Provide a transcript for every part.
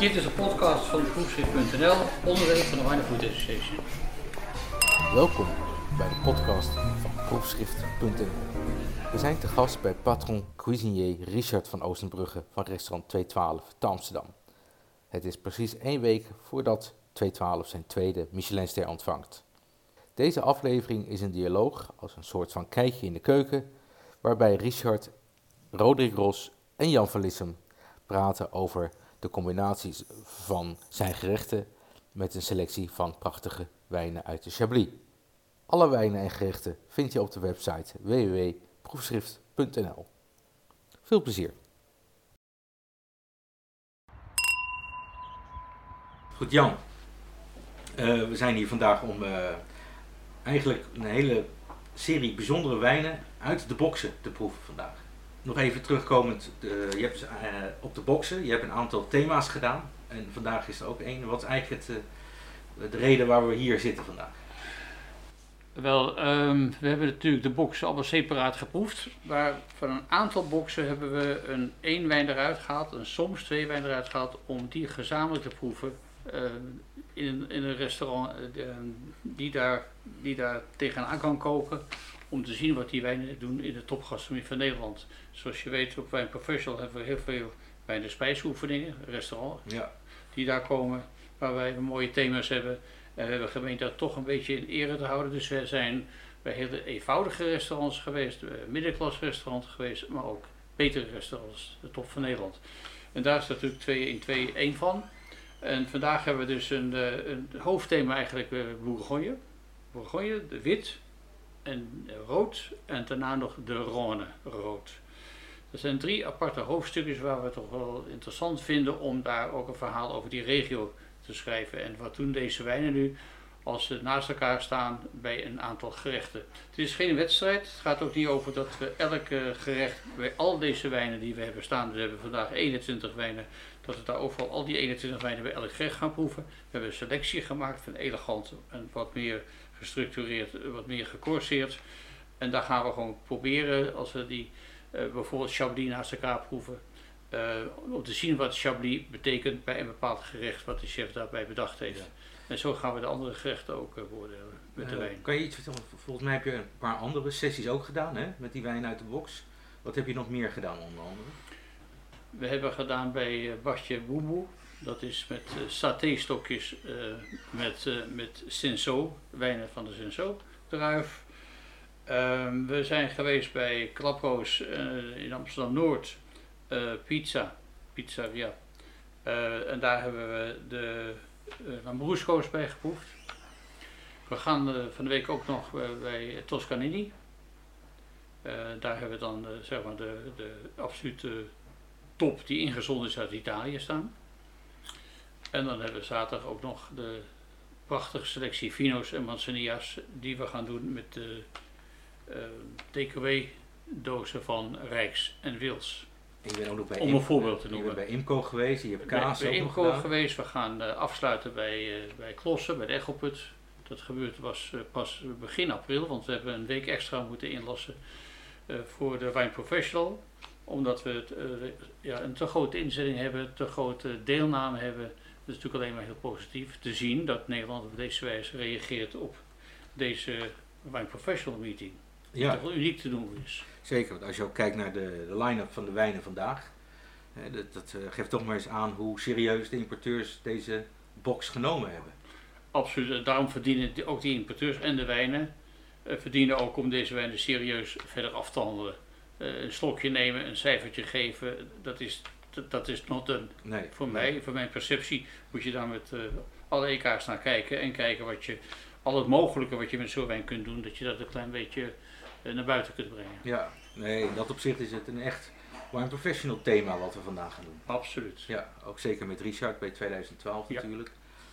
Dit is een podcast van proefschrift.nl, onderdeel van de Wine Food Association. Welkom bij de podcast van proefschrift.nl. We zijn te gast bij patron cuisinier Richard van Oostenbrugge van restaurant 212 te Amsterdam. Het is precies 1 week voordat 212 zijn tweede Michelinster ontvangt. Deze aflevering is een dialoog als een soort van kijkje in de keuken, waarbij Richard, Roderick Ros en Jan van Lissem praten over de combinaties van zijn gerechten met een selectie van prachtige wijnen uit de Chablis. Alle wijnen en gerechten vind je op de website www.proefschrift.nl. Veel plezier. Goed, Jan. We zijn hier vandaag om eigenlijk een hele serie bijzondere wijnen uit de boxen te proeven vandaag. Nog even terugkomend, je hebt op de boxen, je hebt een aantal thema's gedaan en vandaag is er ook één. Wat is eigenlijk de reden waar we hier zitten vandaag? Wel, we hebben natuurlijk de boxen allemaal separaat geproefd, maar van een aantal boxen hebben we één wijn eruit gehaald en soms 2 wijnen eruit gehaald om die gezamenlijk te proeven in een restaurant die daar tegenaan kan koken, om te zien wat die wijnen doen in de topgastronomie van Nederland. Zoals je weet, op Wine Professional hebben we heel veel wijn- en spijsoefeningen, restaurant, die daar komen, waar wij mooie thema's hebben. En we hebben gemeend dat toch een beetje in ere te houden. Dus we zijn bij hele eenvoudige restaurants geweest, middenklasse restaurants geweest, maar ook betere restaurants, de top van Nederland. En daar is natuurlijk 2 in 2 één van. En vandaag hebben we dus een hoofdthema eigenlijk Bourgogne. Bourgogne, de wit en rood en daarna nog de Rhône rood. Dat zijn 3 aparte hoofdstukjes waar we het toch wel interessant vinden om daar ook een verhaal over die regio te schrijven. En wat doen deze wijnen nu als ze naast elkaar staan bij een aantal gerechten. Het is geen wedstrijd, het gaat ook niet over dat we elk gerecht bij al deze wijnen die we hebben staan, we hebben vandaag 21 wijnen, dat we daar overal al die 21 wijnen bij elk gerecht gaan proeven. We hebben een selectie gemaakt van elegant en wat meer gestructureerd, wat meer gecorseerd. En daar gaan we gewoon proberen, als we die bijvoorbeeld Chablis naast elkaar proeven, om te zien wat Chablis betekent bij een bepaald gerecht wat de chef daarbij bedacht heeft. Ja. En zo gaan we de andere gerechten ook beoordelen met de wijn. Kan je iets vertellen? Volgens mij heb je een paar andere sessies ook gedaan, hè? Met die wijn uit de box. Wat heb je nog meer gedaan onder andere? We hebben gedaan bij Bartje Boemboe. Dat is met satéstokjes met Cinsault, wijnen van de Cinsault druif. We zijn geweest bij Klaproos in Amsterdam-Noord, pizzeria. En daar hebben we de Lambrusco's bij geproefd. We gaan van de week ook nog bij Toscanini. Daar hebben we dan zeg maar de absolute top die ingezonden is uit Italië staan. En dan hebben we zaterdag ook nog de prachtige selectie Vino's en Manzanilla's die we gaan doen met de takeaway dozen van Rijks en Wils. Ik ben ook nog bij om een voorbeeld te noemen. Je bent bij Imco geweest, je hebt kaas bij ook Imco nog gedaan. geweest, we gaan afsluiten bij Klossen, bij de Echelput. Dat was pas begin april, want we hebben een week extra moeten inlassen voor de Wine Professional. Omdat we een te grote inzetting hebben, te grote deelname hebben. Dat is natuurlijk alleen maar heel positief te zien dat Nederland op deze wijze reageert op deze Wine Professional meeting. Die toch wel uniek te doen is. Zeker, want als je ook kijkt naar de line-up van de wijnen vandaag, dat geeft toch maar eens aan hoe serieus de importeurs deze box genomen hebben. Absoluut, daarom verdienen ook die importeurs en de wijnen verdienen ook om deze wijnen serieus verder af te handelen. Een slokje nemen, een cijfertje geven, dat is not done. Nee, voor mijn perceptie moet je daar met alle EK's naar kijken en kijken al het mogelijke wat je met zo'n wijn kunt doen, dat je dat een klein beetje naar buiten kunt brengen. Ja, nee, in dat opzicht is het een echt Wine Professional thema wat we vandaag gaan doen. Absoluut. Ja, ook zeker met Richard bij 2012 natuurlijk.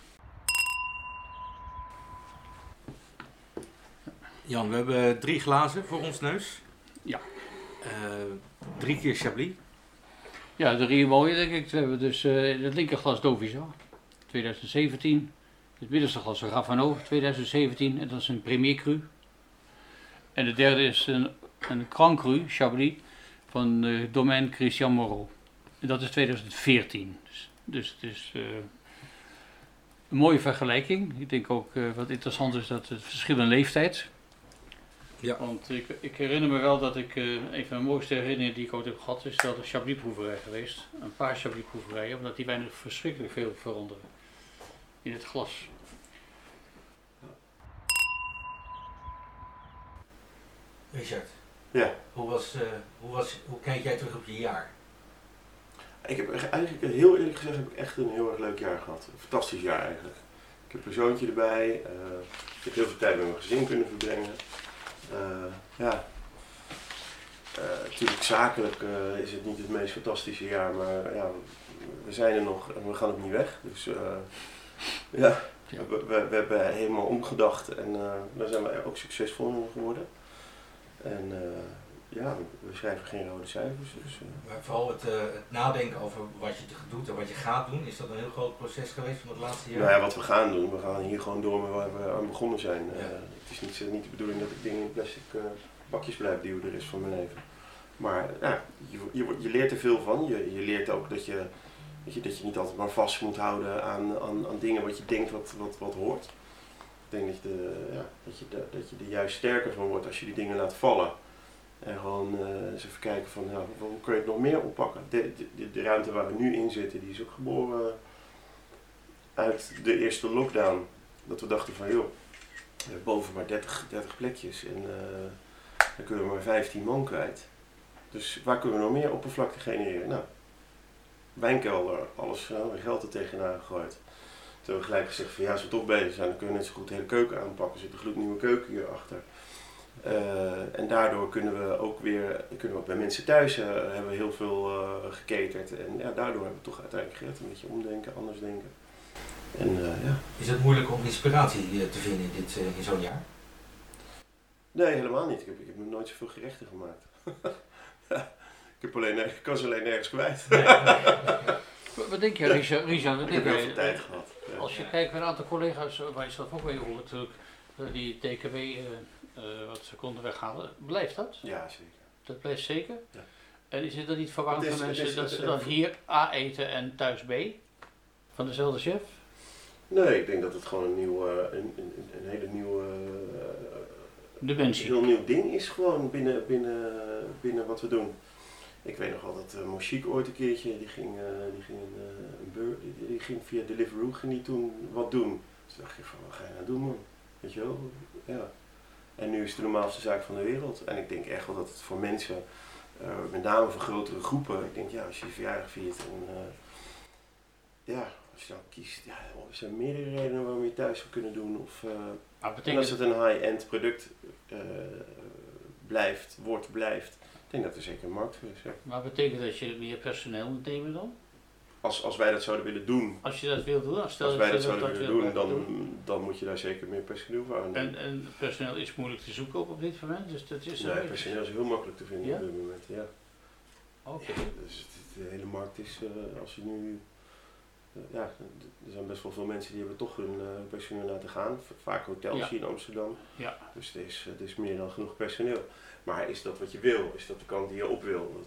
Jan, we hebben 3 glazen voor ons neus. Ja. 3 keer Chablis. Ja, 3 mooie denk ik. We hebben dus het linkerglas Dauvisat 2017. Het middenste glas Raveneau 2017 en dat is een Premier Cru. En de derde is een Grand Cru Chablis van Domaine Christian Moreau. En dat is 2014. Dus Dus het is een mooie vergelijking. Ik denk ook wat interessant is dat het verschil in leeftijd. Ja. Want ik herinner me wel dat ik, een van de mooiste herinneringen die ik ooit heb gehad, is wel de Chablis-proeverij geweest. Een paar Chablis-proeverijen, omdat die wijnen verschrikkelijk veel veranderen in het glas. Richard, Ja. hoe kijk jij terug op je jaar? Ik heb eigenlijk, heel eerlijk gezegd, heb ik echt een heel erg leuk jaar gehad. Een fantastisch jaar eigenlijk. Ik heb een zoontje erbij. Ik heb heel veel tijd met mijn gezin kunnen verbrengen. Natuurlijk zakelijk is het niet het meest fantastische jaar, maar ja, we zijn er nog en we gaan ook niet weg. Dus we hebben helemaal omgedacht en daar zijn we ook succesvol in geworden. En we schrijven geen rode cijfers. Dus, Maar vooral het nadenken over wat je doet en wat je gaat doen, is dat een heel groot proces geweest van het laatste jaar? Nou ja, wat we gaan doen, we gaan hier gewoon door met waar we aan begonnen zijn. Ja. Het is niet de bedoeling dat ik dingen in plastic bakjes blijf duwen de rest van mijn leven. Maar je leert er veel van. Je leert ook dat je niet altijd maar vast moet houden aan dingen wat je denkt wat hoort. Ik denk dat je er juist sterker van wordt als je die dingen laat vallen. En gewoon eens even kijken van hoe kun je het nog meer oppakken. De ruimte waar we nu in zitten, die is ook geboren uit de eerste lockdown. Dat we dachten van joh, we hebben boven maar 30 plekjes en dan kunnen we maar 15 man kwijt. Dus waar kunnen we nog meer oppervlakte genereren? Nou, wijnkelder, alles geld er tegenaan gegooid. Toen hebben we gelijk gezegd van als we toch bezig zijn, dan kunnen we net zo goed de hele keuken aanpakken. Er zit een gloednieuwe keuken hierachter. En daardoor kunnen we ook bij mensen thuis hebben we heel veel geketerd. En daardoor hebben we toch uiteindelijk gered. Een beetje omdenken, anders denken. Is het moeilijk om inspiratie te vinden in zo'n jaar? Nee, helemaal niet. Ik heb nog nooit zoveel gerechten gemaakt. Ik kan ze alleen nergens kwijt. Nee. Wat denk je, Richard? Ik heb heel veel tijd gehad. Als je kijkt naar een aantal collega's waar je zelf ook mee hoort, die TKW wat ze konden weghalen, blijft dat? Ja, zeker. Dat blijft zeker? Ja. En is het dan niet verwarrend voor mensen dat ze dan hier A eten en thuis B? Van dezelfde chef? Nee, ik denk dat het gewoon een hele nieuwe dimensie. Een heel nieuw ding is gewoon binnen wat we doen. Ik weet nog wel dat Mochique ooit een keertje, die ging via Deliveroo toen wat doen. Dus dacht ik van, wat ga je nou doen man? Weet je wel? Ja. En nu is het de normaalste zaak van de wereld. En ik denk echt wel dat het voor mensen, met name voor grotere groepen, ik denk als je je verjaardag viert en als je dan kiest, er zijn meerdere redenen waarom je thuis zou kunnen doen. En als het een high-end product blijft. Ik denk dat er zeker een markt voor is. Ja. Maar betekent dat je meer personeel moet nemen dan? Als wij dat zouden willen doen. Als je dat wil doen, als wij dat zouden willen doen, dan moet je daar zeker meer personeel voor aan doen. En personeel is moeilijk te zoeken op dit moment? Dus dat is personeel is heel makkelijk te vinden op dit moment, ja. Oké. Dus de hele markt is, als je nu... er zijn best wel veel mensen die hebben toch hun personeel laten gaan. Vaak hotels hier in Amsterdam. Ja. Dus er is meer dan genoeg personeel. Maar is dat wat je wil? Is dat de kant die je op wil?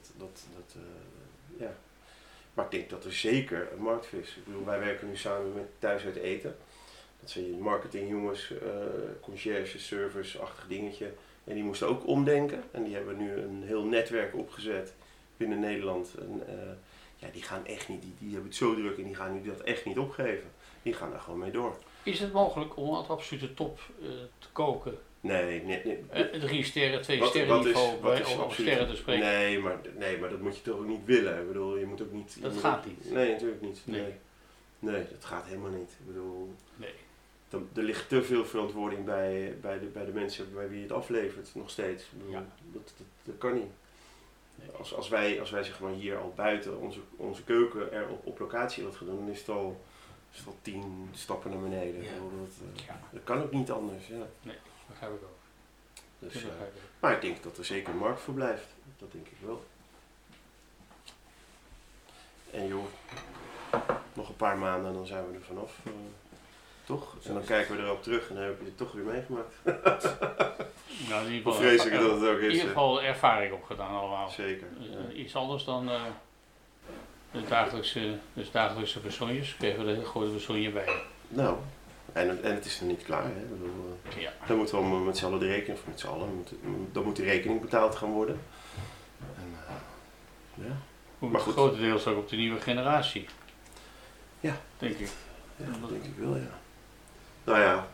Maar ik denk dat er zeker een markt voor is. Ik bedoel, wij werken nu samen met Thuis uit Eten. Dat zijn marketingjongens, conciërge, servers-achtig dingetje. En die moesten ook omdenken. En die hebben nu een heel netwerk opgezet binnen Nederland. En die gaan echt niet, die hebben het zo druk en die gaan nu dat echt niet opgeven. Die gaan daar gewoon mee door. Is het mogelijk om aan het absolute top te koken? Nee. 3 sterren, 2 sterren niveau om sterren te spreken? Nee, maar dat moet je toch ook niet willen. Ik bedoel, je moet ook niet... Dat gaat niet? Nee, natuurlijk niet. Nee, dat gaat helemaal niet. Ik bedoel... Nee. Er ligt te veel verantwoording bij de mensen bij wie je het aflevert, nog steeds. Ik bedoel, dat kan niet. Nee. Als wij zeg maar hier al buiten onze keuken er op locatie wat gaan doen, dan is het al 10 stappen naar beneden. Ja. Dat kan ook niet anders. Ja. Nee, dat begrijp ik ook. Dus, maar ik denk dat er zeker een markt voor blijft. Dat denk ik wel. En joh, nog een paar maanden en dan zijn we er vanaf. Toch? En dan kijken we erop terug en dan heb je het toch weer meegemaakt. Nou, in ieder Hoe geval, vreselijk dat het ook is. In ieder geval ervaring opgedaan allemaal. Zeker. Iets anders dan Dus dagelijkse besognjes, kregen we er heel grote besogne bij. Nou, en het is nog niet klaar. Hè? Ik bedoel, dan moeten we allemaal met z'n allen de rekening, of met z'n allen, dan moet de rekening betaald gaan worden. En, ja. Maar goed. Grotendeels ook op de nieuwe generatie. Ja. Denk ik. Ja, dat denk ik wel, ja. Nou ja,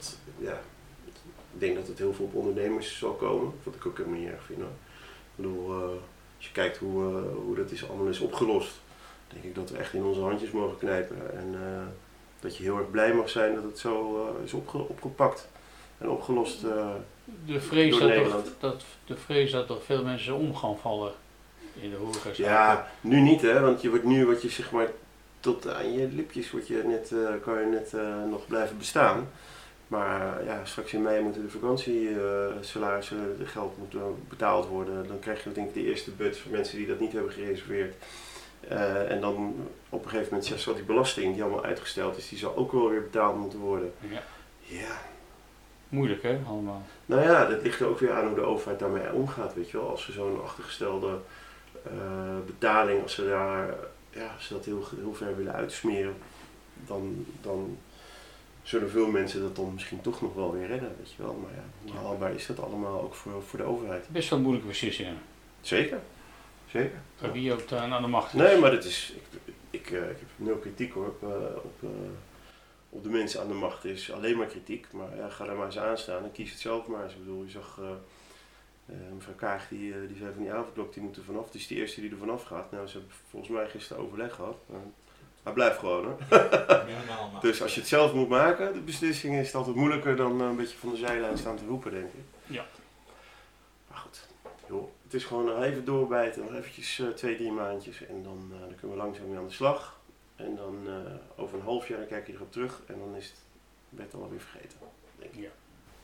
ik denk dat het heel veel op ondernemers zal komen, wat ik ook helemaal niet erg vind. Hoor. Ik bedoel, als je kijkt hoe dat allemaal is opgelost, denk ik dat we echt in onze handjes mogen knijpen. En dat je heel erg blij mag zijn dat het zo is opgepakt en opgelost de vrees door Nederland. De vrees dat toch veel mensen om gaan vallen in de horecazaken. Ja, nu niet hè, want je zeg maar tot aan je lipjes kan je net nog blijven bestaan. Maar ja, straks in mei moeten de vakantiesalarissen, de geld moet betaald worden. Dan krijg je denk ik de eerste beurt voor mensen die dat niet hebben gereserveerd. En dan op een gegeven moment zal die belasting die allemaal uitgesteld is, die zal ook wel weer betaald moeten worden. Ja. Moeilijk hè, allemaal. Nou ja, dat ligt er ook weer aan hoe de overheid daarmee omgaat, weet je wel. Als ze zo'n achtergestelde betaling, als ze dat heel ver willen uitsmeren, dan zullen veel mensen dat dan misschien toch nog wel weer redden, weet je wel. Maar ja, hoe haalbaar is dat allemaal ook voor de overheid? Best wel moeilijke beslissingen. Zeker. Wie ook aan de macht is. Nee, maar dat is, ik heb nul kritiek hoor op de mensen aan de macht. Er is alleen maar kritiek, maar ja, ga daar maar eens aan staan en kies het zelf maar eens. Ik bedoel, je zag mevrouw Kaag die zei van die avondklok die moet er vanaf. Het is de eerste die er vanaf gaat. Nou, ze hebben volgens mij gisteren overleg gehad. Maar blijf gewoon hoor. Dus als je het zelf moet maken, de beslissing is het altijd moeilijker dan een beetje van de zijlijn staan te roepen, denk ik. Ja. Maar goed, joh, het is gewoon nog even doorbijten, nog eventjes 2-3 maandjes en dan kunnen we langzaam weer aan de slag. En dan over een half jaar dan kijk je erop terug en dan is het alweer vergeten, denk ik. Ja.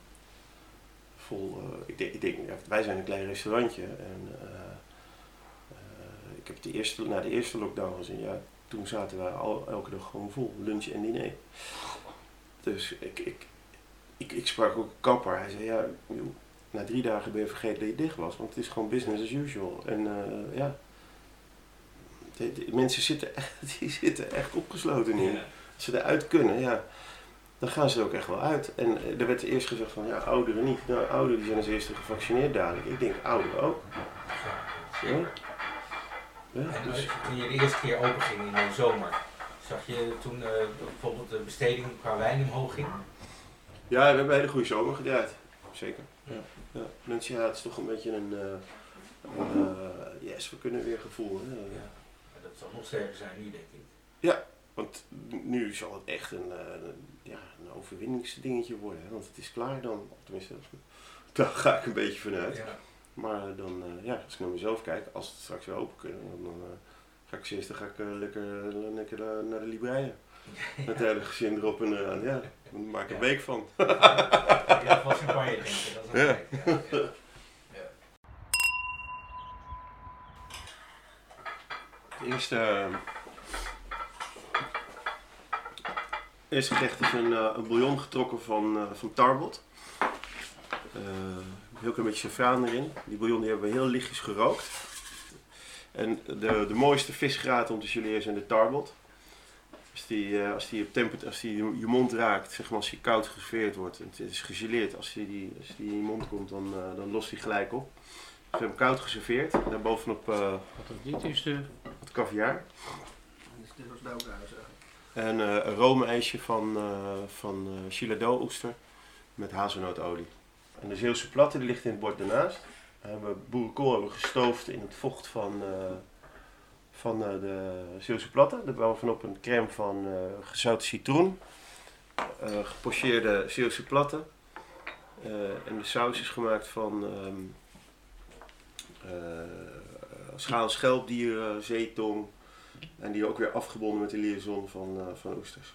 Ik denk, wij zijn een klein restaurantje en ik heb na de eerste lockdown gezien, ja, toen zaten wij elke dag gewoon vol, lunch en diner. Dus ik sprak ook een kapper, hij zei ja, na 3 dagen ben je vergeten dat je dicht was, want het is gewoon business as usual. En ja, de mensen zitten echt opgesloten in. Als ze eruit kunnen, ja, dan gaan ze er ook echt wel uit. En er werd eerst gezegd van ja, ouderen niet. Nou, ouderen die zijn als eerste gevaccineerd dadelijk. Ik denk ouderen ook. Ja. Ja, dus toen je de eerste keer open ging in de zomer, zag je toen bijvoorbeeld de besteding qua wijn omhoog ging? Ja, we hebben een hele goede zomer gedraaid. Zeker. Ja. Lunch, ja, het is toch een beetje een yes, we kunnen weer gevoel. Hè? Ja. Dat zal nog sterker zijn nu, denk ik. Ja, want nu zal het echt een overwinningsdingetje worden. Hè? Want het is klaar dan. Tenminste, daar ga ik een beetje vanuit. Ja. Maar dan, als ik naar mezelf kijk, als het straks weer open kunnen, dan ga ik lekker naar de Libreien. Met het hele gezin erop en eraan. Ja, dan maak ik een week van. Ja, van champagne drinken, dat is een week. Het eerste gerecht is een bouillon getrokken van tarbot. Heel klein beetje saffraan erin. Die bouillon die hebben we heel lichtjes gerookt. En de mooiste visgraten om te geleren zijn de tarbot. Als die je mond raakt, zeg maar als die koud geserveerd wordt, het is gegeleerd, als die in je mond komt, dan lost die gelijk op. Dus we hebben hem koud geserveerd. Daarbovenop wat caviar. Dit was de ook En een roomijsje van Chilado oester met hazelnootolie. En de Zeeuwse platte die ligt in het bord daarnaast. We hebben boerenkool gestoofd in het vocht van de Zeeuwse platte. Daarbovenop een crème van gezouten citroen. Gepocheerde Zeeuwse platte. En de saus is gemaakt van schaal schelpdieren, zeetong. En die ook weer afgebonden met de liaison van oesters.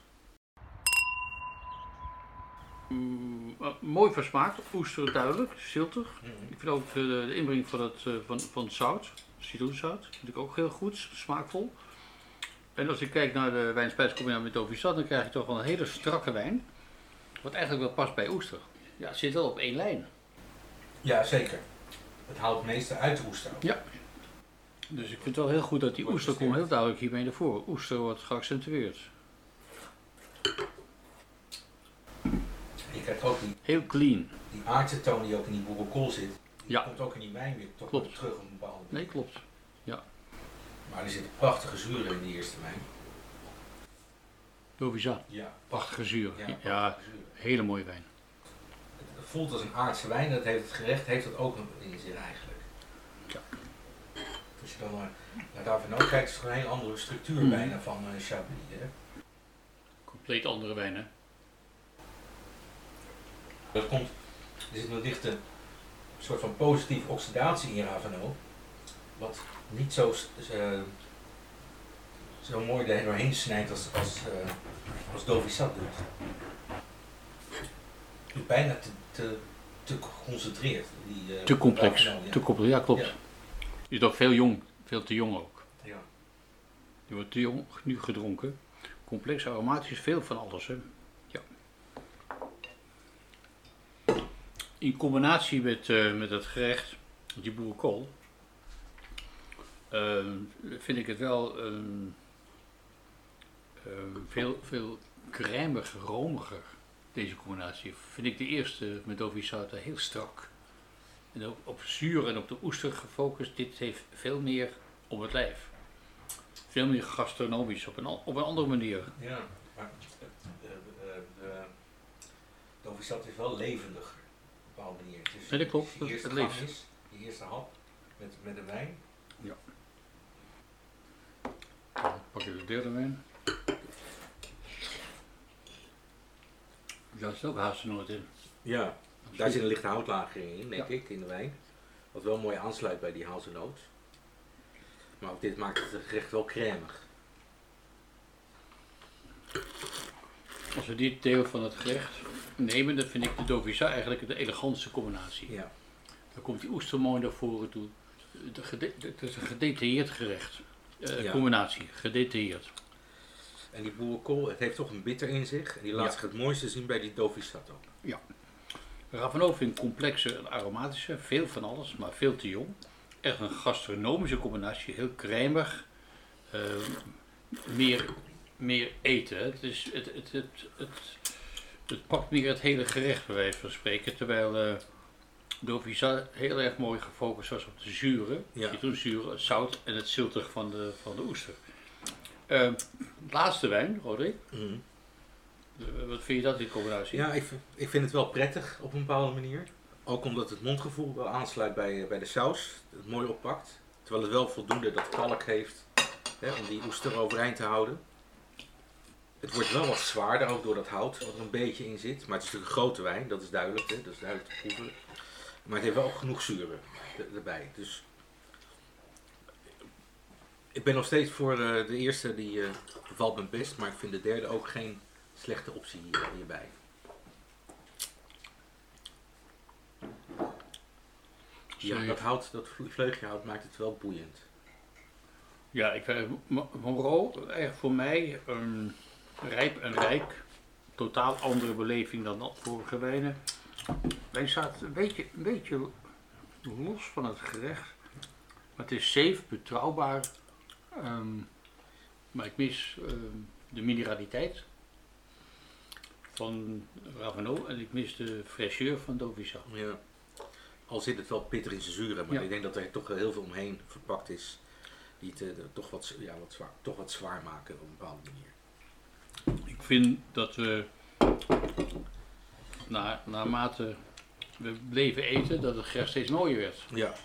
Mooi versmaakt, oester duidelijk, ziltig. Ik vind ook de inbreng van het zout, citroenzout, vind ik ook heel goed, smaakvol. En als ik kijk naar de wijn-spijscombinatie met Ovisat, dan krijg je toch wel een hele strakke wijn. Wat eigenlijk wel past bij oester. Ja, het zit wel op één lijn. Ja, zeker. Het haalt het meeste uit de oester. Ja. Dus ik vind het wel heel goed dat die oester komt heel duidelijk hiermee naar voren. Oester wordt geaccentueerd. Je krijgt ook Heel clean. die aardse toon die ook in die boerenkool zit. Die Ja. komt ook in die wijn weer toch Klopt. weer terug op een bepaalde manier. Nee, klopt. Maar er zitten prachtige zuren in die eerste wijn. Dovizat. Ja. Prachtige zuur. Ja, Ja, prachtige zuren. hele mooie wijn. Het voelt als een aardse wijn, dat heeft het gerecht heeft dat ook in zich eigenlijk. Ja. Als je dan naar Davignon kijkt, is het gewoon een hele andere structuur bijna van Chablis. Hè? Compleet andere wijn, hè? Dat komt, er zit een lichte soort van positieve oxidatie in Ravenot, wat niet zo mooi er doorheen snijdt als Dovizat doet. Het is bijna te geconcentreerd. Te complex. Ravenot, ja. Te complex, ja klopt. Ja. Die is toch veel jong. Veel te jong ook. Ja. Die wordt te jong nu gedronken. Complex, aromatisch, veel van alles, hè? Ja. In combinatie met het gerecht, die boerenkool, vind ik het wel veel crèmiger, romiger, deze combinatie. Vind ik de eerste met Dovizat heel strak. En ook op zuur en op de oester gefocust. Dit heeft veel meer op het lijf. Veel meer gastronomisch, op een andere manier. Ja, maar de Dovizat is wel levendiger op een bepaalde manier. Dus Nee, dat klopt. die eerste Het gang leeft. is, die eerste hap met de wijn. Dan pak je de derde wijn. Daar zit ook hazelnoot in. Ja, daar zit een lichte houtlagering in, denk Ja. ik, in de wijn. Wat wel mooi aansluit bij die hazelnoot. Maar ook dit maakt het gerecht wel crèmig. Als we dit deel van het gerecht nemen, dan vind ik de Dovizat eigenlijk de elegantste combinatie. Ja. Dan komt die oester mooi naar voren toe. Het is een gedetailleerd gerecht. Ja. Combinatie, gedetailleerd. En die boerenkool, het heeft toch een bitter in zich. En die laat Ja. zich het mooiste zien bij die Dovizat ook. Ravenot vind ik complexer en aromatischer, veel van alles, maar veel te jong. Echt een gastronomische combinatie, heel crèmig. Meer eten. Hè. Het pakt meer het hele gerecht bij wijze van spreken. Terwijl Dovizat heel erg mooi gefocust was op de zuren. Ja. Citroenzuren, het zout en het ziltig van de oester. Laatste wijn, Roderick. Mhm. Wat vind je dat, die combinatie? Ja, ik vind het wel prettig op een bepaalde manier. Ook omdat het mondgevoel wel aansluit bij de saus. Het mooi oppakt. Terwijl het wel voldoende dat kalk heeft, hè, om die oester overeind te houden. Het wordt wel wat zwaarder, ook door dat hout wat er een beetje in zit. Maar het is natuurlijk een grote wijn, dat is duidelijk. Hè, dat is duidelijk te proeven. Maar het heeft wel genoeg zuren erbij. Dus ik ben nog steeds voor de eerste, die bevalt me best. Maar ik vind de derde ook geen slechte optie hierbij. Ja, dat hout, dat vleugelhout maakt het wel boeiend. Ja, ik vind Monroe echt voor mij rijp en rijk. Totaal andere beleving dan de vorige wijnen. Wijn staat een beetje los van het gerecht. Maar het is safe, betrouwbaar. Maar ik mis de mineraliteit van Ravenot en ik mis de fraîcheur van Dovizat. Ja. Al zit het wel pittig in zijn zuren, maar Ja. ik denk dat er toch heel veel omheen verpakt is. Die het toch wat zwaar maken op een bepaalde manier. Ik vind dat we naarmate we bleven eten, dat het gerecht steeds mooier werd. Ja.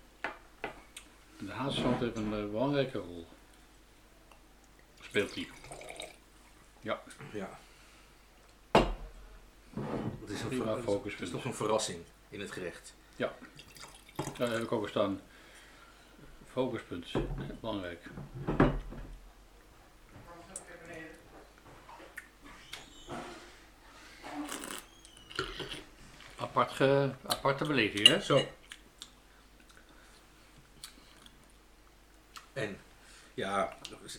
De hazelnoot heeft een belangrijke rol. Speelt die. Ja, Ja. Het is, prima het focuspunt. is toch een verrassing in het gerecht. Daar heb ik ook staan. Focuspunt, belangrijk. Aparte beleving, hè? Zo. En ja,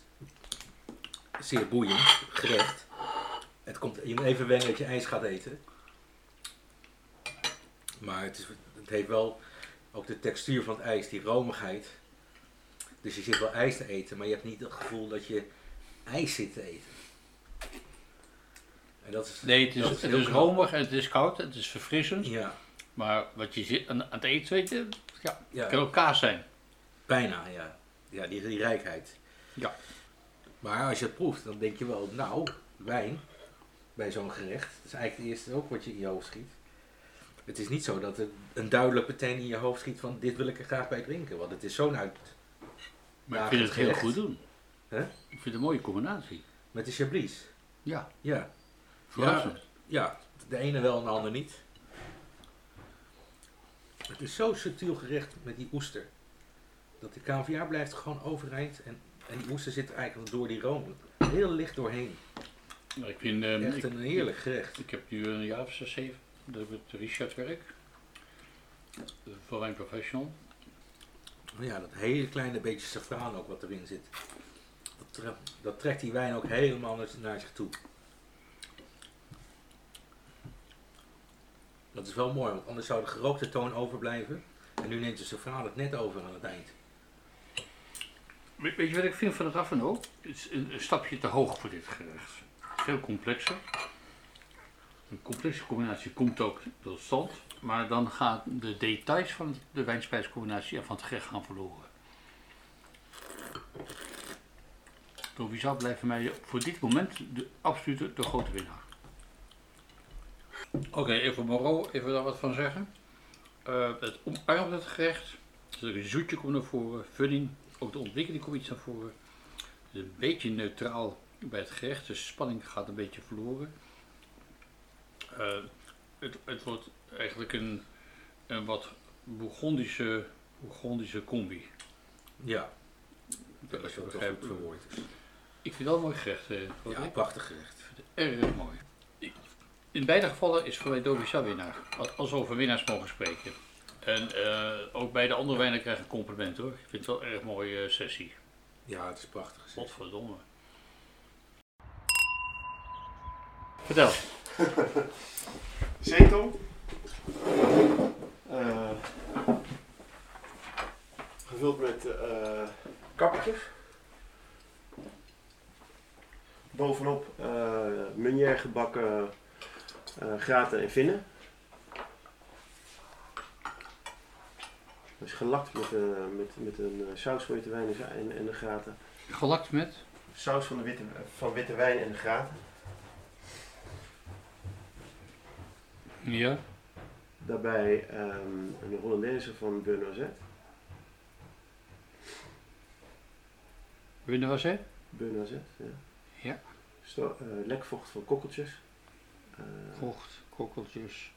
zeer boeiend gerecht. Je moet even wennen dat je ijs gaat eten. Maar het heeft wel ook de textuur van het ijs, die romigheid. Dus je zit wel ijs te eten, maar je hebt niet het gevoel dat je ijs zit te eten. En dat is, Nee, het is romig en het is koud, het is verfrissend. Ja. Maar wat je zit aan het eten, weet je, Ja. kan ook kaas zijn. Bijna, ja. Ja, die rijkheid. Ja. Maar als je het proeft, dan denk je wel, nou, wijn bij zo'n gerecht. Dat is eigenlijk het eerste ook wat je in je hoofd schiet. Het is niet zo dat er een duidelijk meteen in je hoofd schiet van dit wil ik er graag bij drinken. Want het is zo'n uit. Maar ik vind het heel gerecht. goed doen. Hè? Ik vind het een mooie combinatie. Met de Chablis. Ja, Ja. verrassend. Ja, de ene wel en de ander niet. Het is zo subtiel gerecht met die oester. Dat de caviar blijft gewoon overeind en die oester zit er eigenlijk door die room heel licht doorheen. Ja. Ik vind, Echt een heerlijk gerecht. ik heb nu een jaar of 6, 7 dat ik met Richard werk. Voor Wijn Professional. Ja, dat hele kleine beetje safraan ook wat erin zit. Dat trekt die wijn ook helemaal naar zich toe. Dat is wel mooi, want anders zou de gerookte toon overblijven. En nu neemt de safraan het net over aan het eind. Weet je wat ik vind van het Ravenau? Het is een stapje te hoog voor dit gerecht. Veel complexer. Een complexe combinatie komt ook tot stand. Maar dan gaan de details van de wijnspijscombinatie en van het gerecht gaan verloren. Dovisat blijft voor mij voor dit moment absoluut de grote winnaar. Oké, even Moreau, even daar wat van zeggen. Het omarmt het gerecht. Dus een zoetje komt naar voren, vulling, ook de ontwikkeling komt iets naar voren. Het is een beetje neutraal bij het gerecht, dus spanning gaat een beetje verloren. Het wordt eigenlijk een wat Bourgondische combi. Ja, Dat als je het begrijp goed verwoord is. Ik vind het wel een mooi gerecht. Ja, een prachtig gerecht. Erg mooi. In beide gevallen is voor mij Dovisat winnaar. Als we over winnaars mogen spreken. En ook bij de andere wijnen krijg ik een compliment hoor. Ik vind het wel een erg mooie sessie. Ja, het is prachtig. Godverdomme. Vertel. Zetel. Gevuld met kappertjes. Bovenop Meunier gebakken graten en vinnen. Dus gelakt met een saus van witte wijn en de graten. Gelakt met? Saus van witte wijn en de graten. Ja. Daarbij een Hollandaise van Benoît. Benoît? Benoît, ja. Ja. Lekvocht van kokkeltjes. Vocht, kokkeltjes.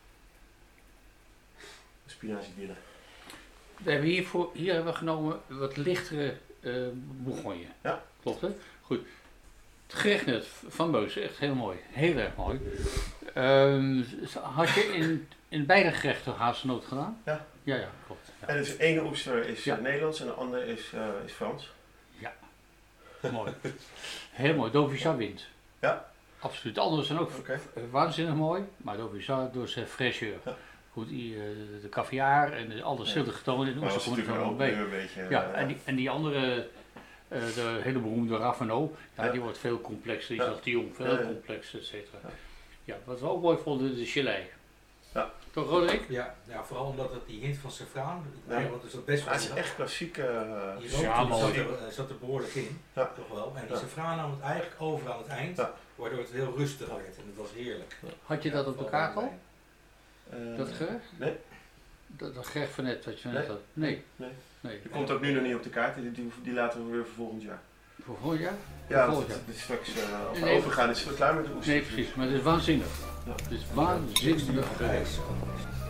Spinaziebillen. We hebben hier hebben we genomen wat lichtere Bourgogne. Ja. Klopt hè? Goed. Het gerecht net van Beus, echt heel mooi. Heel erg mooi. Had je in beide gerechten hazelnoot gedaan? Ja. Ja, klopt. Ja. En dus de ene oester is Ja. Nederlands en de andere is Frans. Mooi. Heel mooi. Dovisat wint. Ja. Absoluut. De anderen zijn ook Oké. waanzinnig mooi, maar Dovisat door zijn fraîcheur. Ja. Goed, de caviar en alle ziltige tonen in de oester komen er zo nog bij. een beetje... Ja, en die andere, de hele beroemde Ravenau, Ja. die wordt veel complexer, die Ja. is Dion, veel Ja. complexer, et cetera. Ja. Ja, wat we ook mooi vonden, de gelei. Ja. Toch Roderick? Ja, vooral omdat het die hint van safraan, Ja. want er zat best wel... Het is echt klassiek. Die Ja, rook mooi. zat er behoorlijk in, Ja. toch wel. En die Ja. safraan nam het eigenlijk over aan het eind, Ja. waardoor het heel rustig werd en het was heerlijk. Had je dat op de kaart al, dat gerecht? Nee. Dat gerecht van net, wat je net Nee. had? Nee. Nee. Nee. Die komt ook nu nog niet op de kaart, die laten we weer voor volgend jaar. Voor volgend jaar? Ja, Voor volgend dat jaar. is straks als we Nee. overgaan is het klaar met de oester. Nee, precies, maar het is waanzinnig. Ja. Het is waanzinnig Ijs. gerecht.